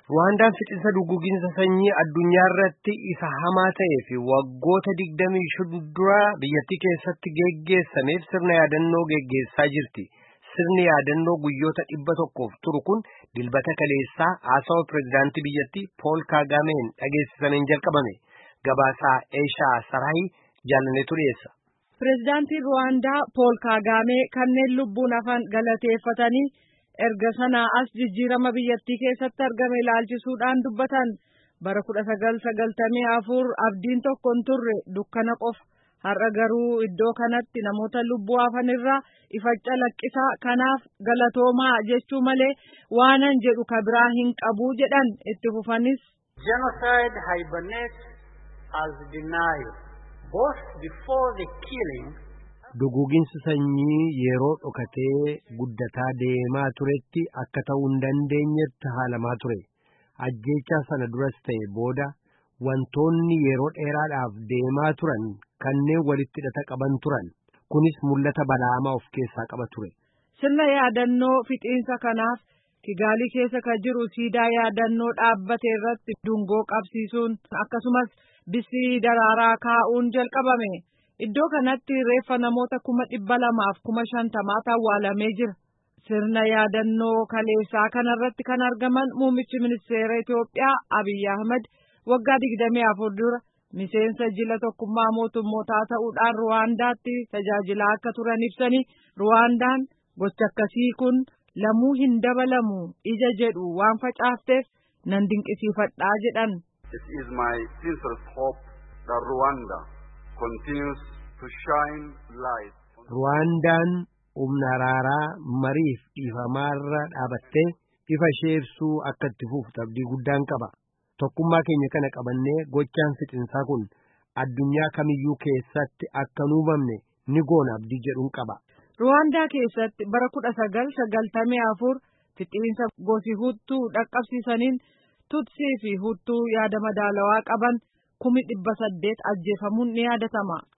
Ruwaandaan fixinsa duguuginsa sanyii addunyaa irratti isa hamaa ta'ee fi waggoota 25 dura biyyattii keessatti geggeessameef sirna yaadannoo geggeessaa jirti. Sirni yaadannoo guyyoota 100 turu kun dilbata kaleessaa haasawa pireezidaantii biyyattii Pool Kaagameen dhageessisaniin jalqabame. Gabaasaa Eeshaa Saraayii jaallaneetu dhiyeessa. Pireezidaantiin Ruwaandaa Pool Kaagamee kanneen lubbuun hafan galateeffatanii erga sanaa as jijjiirama biyyattii keessatti argame ilaalchisuudhaan dubbatan. Bara 1994 abdiin tokko hin turre dukkana qofa. Har'a garuu iddoo kanatti namoota lubbuu hafan irraa ifa calaqqisaa kanaaf galatoomaa jechuu malee waanan jedhu ka biraa hin qabu jedhan itti fufanis. Genocide hibernates as denial, both before the killing. Duguuginsi sanyii yeroo dhokatee guddataa deemaa turetti akka ta'uu hin dandeenyetti haalamaa ture. Ajjeechaa sana duras ta'e booda wantoonni yeroo dheeraadhaaf deemaa turan kanneen walitti hidhata qaban turan. Kunis mul'ata balaamaa of keessaa qaba ture. Sirna yaadannoo fixiinsa kanaaf Kigaalii keessa kan jiru siidaa yaadannoo dhaabbate irratti dungoo qabsiisuun akkasumas bisii daraaraa kaa'uun jalqabame. Iddoo kanatti reeffa namoota 200,050 awwaalamee jira. Sirna yaadannoo kaleessaa kanarratti kan argaman muummichi ministeera Itoophiyaa Abiyyi Ahmad waggaa 24 dura miseensa jila tokkummaa mootummootaa ta'uudhaan Ruwaandaatti tajaajilaa akka turan ibsanii Ruwaandaan gocha akkasii kun lamuu hin dabalamu ija jedhu waan facaafteef nan dinqisiifadhaa jedhan. It is my sincere hope that Rwanda continues to shine light. Ruwaandaan humna araaraa mariif dhiifamaarra dhaabattee ifa ishee ibsuu akka itti fuftu abdii guddaan qaba. Tokkummaa keenya kana qabannee gochaan fixinsaa kun addunyaa kamiyyuu keessatti akka hin uumamne ni goona abdii jedhuun qaba. Ruwaandaa keessatti bara 1994 fixiinsa gosi Huttuu dhaqqabsiisaniin Tutsii fi Huttuu yaada madaalawaa qaban 800 ajjeefamuun ni yaadatama.